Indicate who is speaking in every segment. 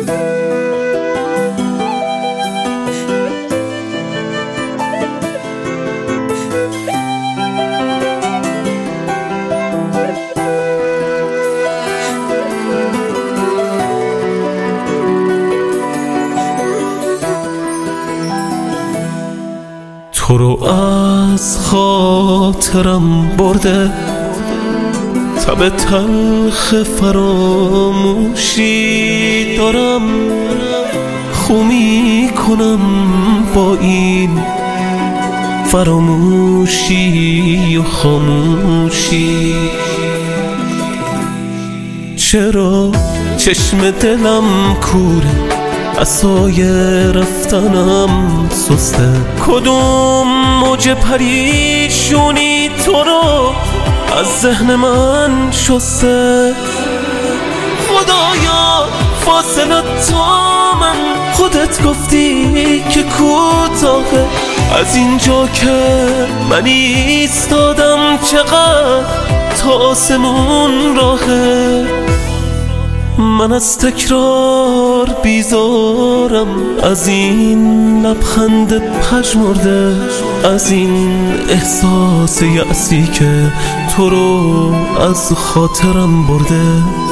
Speaker 1: تو رو از خاطرم برده تب تلخ فراموشی دارم، خو میکنم با این فراموشی و خاموشی. چرا چشم دلم کوره، عصای رفتنم سسته، کدوم موج پریشونی تو رو از ذهن من شسته. خدایا فاصلت تا من، خودت گفتی که کوتاهه، از اینجا که من ایستادم چقدر تا آسمون راهه. من از تکرار بیزارم، از این لبخند پژمرده، از این احساس یأسی که تو رو از خاطرم برده.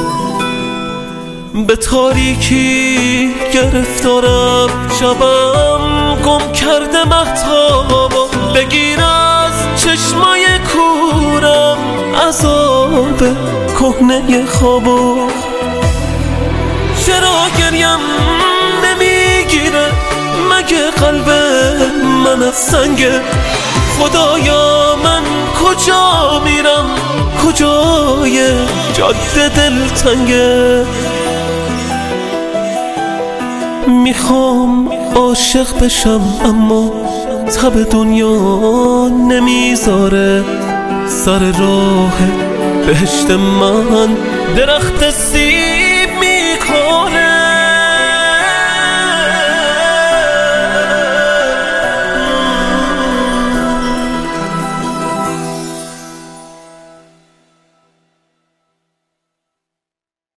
Speaker 1: به تاریکی گرفتارم، شبم گم کرده مهتابا، بگیر از چشمای کورم عذاب کهنه خوابا. چرا گریم نمیگیره، مگه قلب من از سنگه؟ خدایا من کجا میرم، کجای جاده دلتنگه؟ میخوام عاشق بشم اما تب دنیا نمیذاره، سر راه بهشت من درخت سیر